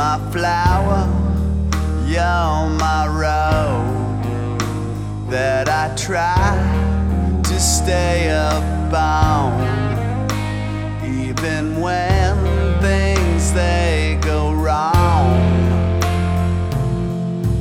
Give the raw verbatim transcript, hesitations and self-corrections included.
my flower, you're my road that I try to stay